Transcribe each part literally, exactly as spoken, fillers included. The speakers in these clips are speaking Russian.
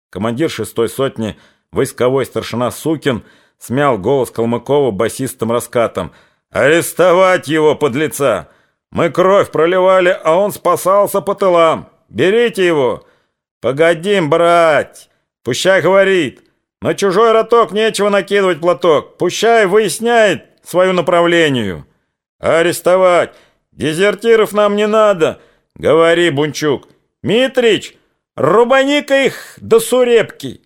Командир шестой сотни, войсковой старшина Сукин, смял голос Калмыкова басистым раскатом. «Арестовать его, подлеца! Мы кровь проливали, а он спасался по тылам! Берите его!» «Погодим, брать! Пущай говорит! На чужой роток нечего накидывать платок! Пущай выясняет свою направлению!» «Арестовать! Дезертиров нам не надо!» «Говори, Бунчук!» «Митрич, рубани-ка их до сурепки!»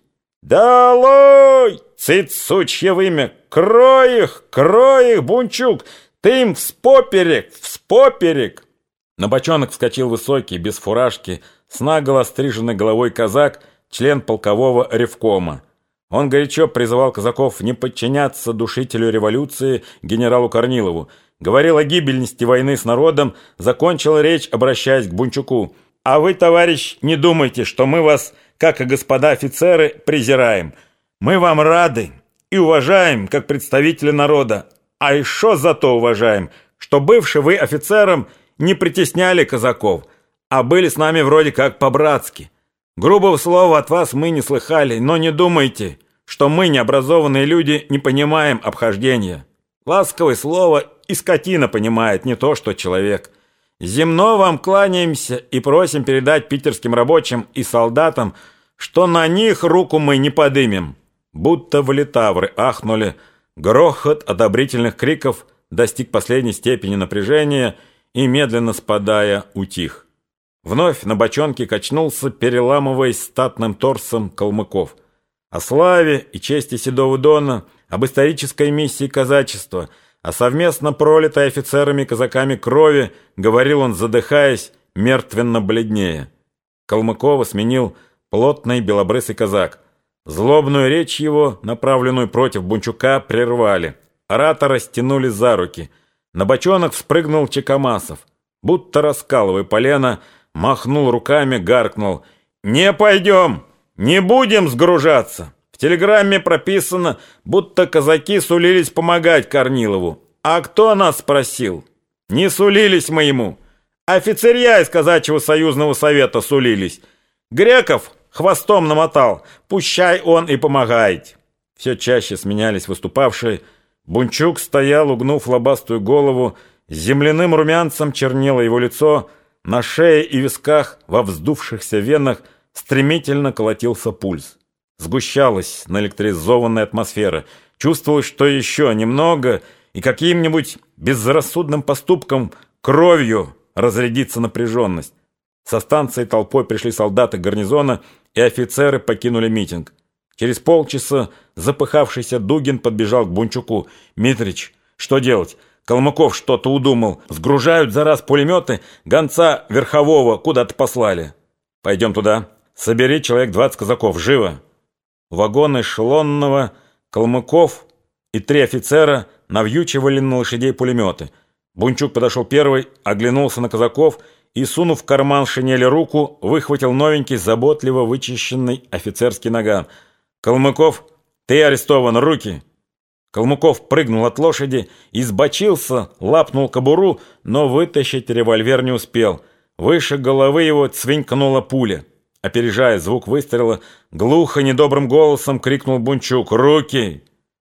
«Долой! Цыц, сучье вымя! Крой их, крой их, Бунчук! Ты им вспоперек, вспоперек!» На бочонок вскочил высокий, без фуражки, с наголо стриженной головой казак, член полкового ревкома. Он горячо призывал казаков не подчиняться душителю революции генералу Корнилову, говорил о гибельности войны с народом, закончил речь, обращаясь к Бунчуку. «А вы, товарищ, не думайте, что мы вас, как и господа офицеры, презираем. Мы вам рады и уважаем, как представители народа. А еще зато уважаем, что бывший вы офицером не притесняли казаков, а были с нами вроде как по-братски. Грубого слова от вас мы не слыхали, но не думайте, что мы, необразованные люди, не понимаем обхождения. Ласковое слово и скотина понимает, не то что человек. Земно вам кланяемся и просим передать питерским рабочим и солдатам, что на них руку мы не подымем». Будто в литавры ахнули. Грохот одобрительных криков достиг последней степени напряжения и, медленно спадая, утих. Вновь на бочонке качнулся, переламываясь статным торсом, Калмыков. О славе и чести Седого Дона, об исторической миссии казачества, о совместно пролитой офицерами и казаками крови говорил он, задыхаясь, мертвенно бледнее. Калмыкова сменил плотный белобрысый казак. Злобную речь его, направленную против Бунчука, прервали. Оратора стянули за руки. На бочонок вспрыгнул Чекамасов. Будто раскалывая полено, махнул руками, гаркнул: «Не пойдем! Не будем сгружаться! В телеграмме прописано, будто казаки сулились помогать Корнилову. А кто нас спросил? Не сулились мы ему. Офицерья из казачьего союзного совета сулились. Греков хвостом намотал, пущай он и помогает». Все чаще сменялись выступавшие. Бунчук стоял, угнув лобастую голову, с земляным румянцем чернело его лицо, на шее и висках, во вздувшихся венах, стремительно колотился пульс. Сгущалась наэлектризованная атмосфера. Чувствовалось, что еще немного, и каким-нибудь безрассудным поступком, кровью разрядится напряженность. Со станции толпой пришли солдаты гарнизона, и офицеры покинули митинг. Через полчаса запыхавшийся Дугин подбежал к Бунчуку. «Митрич, что делать? Калмыков что-то удумал. Сгружают за раз пулеметы, гонца верхового куда-то послали». «Пойдем туда. Собери человек двадцать казаков. Живо!» Вагон эшелонного, Калмыков и три офицера навьючивали на лошадей пулеметы. Бунчук подошел первый, оглянулся на казаков и, сунув в карман шинели руку, выхватил новенький, заботливо вычищенный офицерский наган. «Калмыков, ты арестован, руки!» Калмыков прыгнул от лошади, избочился, лапнул кобуру, но вытащить револьвер не успел. Выше головы его цвинькнула пуля. Опережая звук выстрела, глухо, недобрым голосом крикнул Бунчук: «Руки!»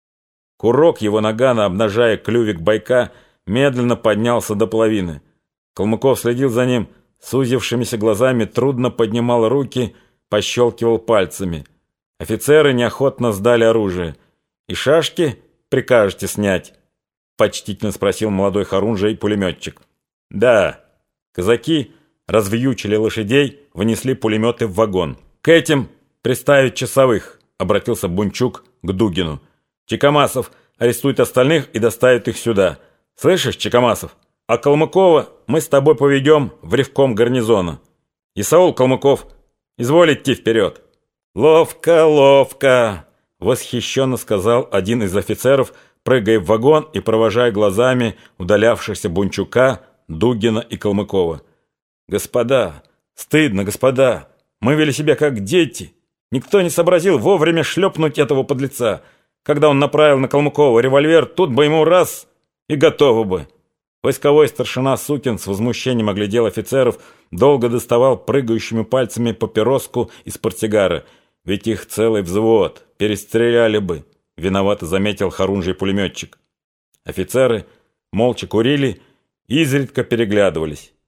Курок его нагана, обнажая клювик байка, медленно поднялся до половины. Калмыков следил за ним, сузившимися глазами, трудно поднимал руки, пощелкивал пальцами. Офицеры неохотно сдали оружие. «И шашки прикажете снять?» — почтительно спросил молодой хорунжий-пулеметчик. «Да». Казаки развьючили лошадей, внесли пулеметы в вагон. «К этим приставить часовых», — обратился Бунчук к Дугину. «Чекамасов арестует остальных и доставит их сюда. Слышишь, Чекамасов? А Калмыкова мы с тобой поведем в ревком гарнизона. Исаул Калмыков, изволь идти вперед». «Ловко, ловко!» — восхищенно сказал один из офицеров, прыгая в вагон и провожая глазами удалявшихся Бунчука, Дугина и Калмыкова. «Господа, стыдно, господа! Мы вели себя как дети! Никто не сообразил вовремя шлепнуть этого подлеца! Когда он направил на Калмыкова револьвер, тут бы ему раз и готово бы!» Войсковой старшина Сукин с возмущением оглядел офицеров, долго доставал прыгающими пальцами папироску из портсигара. ведь их целый взвод, перестреляли бы», — виновато заметил хорунжий-пулеметчик. Офицеры молча курили и изредка переглядывались.